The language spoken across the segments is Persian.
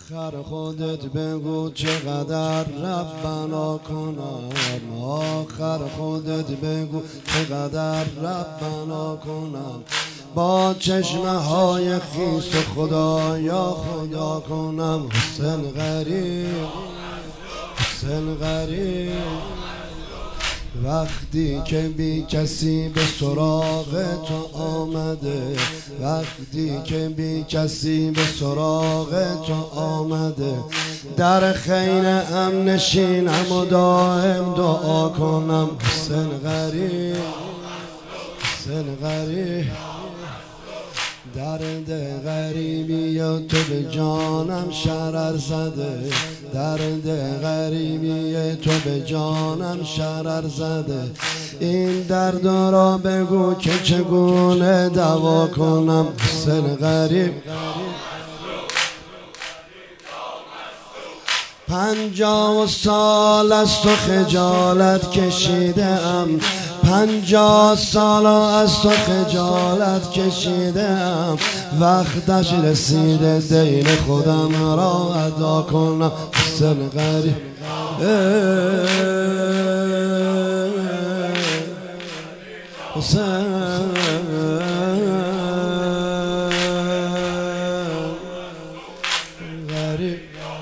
آخر خودت بگو چقدر ربنا کنم، آخر خودت بگو چقدر ربنا کنم، با چشمه های خیس و خدایا خدا کنم. حسین غریب، حسین غریب، وقتی که بی کسی به سراغ تو آمده، وقتی که بی کسی به سراغ تو آمده، در خیر امن نشینم و دائم دعا کنم. حسین غریب، حسین غریب، درد غریبی تو به جانم شرر زده، درد غریبی تو به جانم شرر زده. این درد را بگو که چگونه دوا کنم. حسین غریب، 50 سال از تو خجالت کشیدم، 50 سال از تو خجالت کشیدم، وقتش رسیده دین خودم را ادا کنم. حسین غریب، حسین غریب،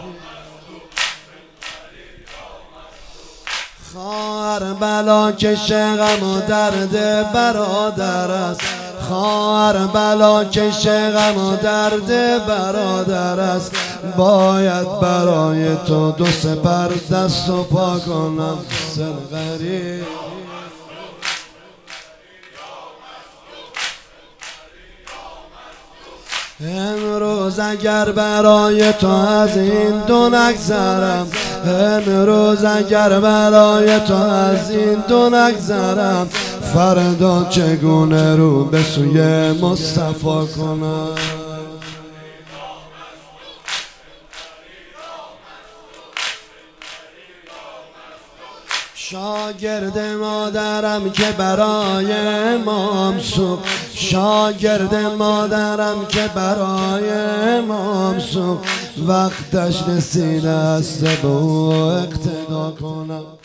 خواهر بلا کش غم و درد برادر است، خواهر بلا کش غم و درد برادر است، باید برای تو 2 سپر دست و پا کنم. حسین غریب، امروز اگر برای تو از این دو نگذرم، امروز اگر برای تو از این دو نگذرم، فردا چگونه رو به سوی مصطفی کنم. شاگرد مادرم که برای امام سوخت، شاگرد مادرم که برای امام سوخت، وقتش رسیده است به او اقتدا کنم.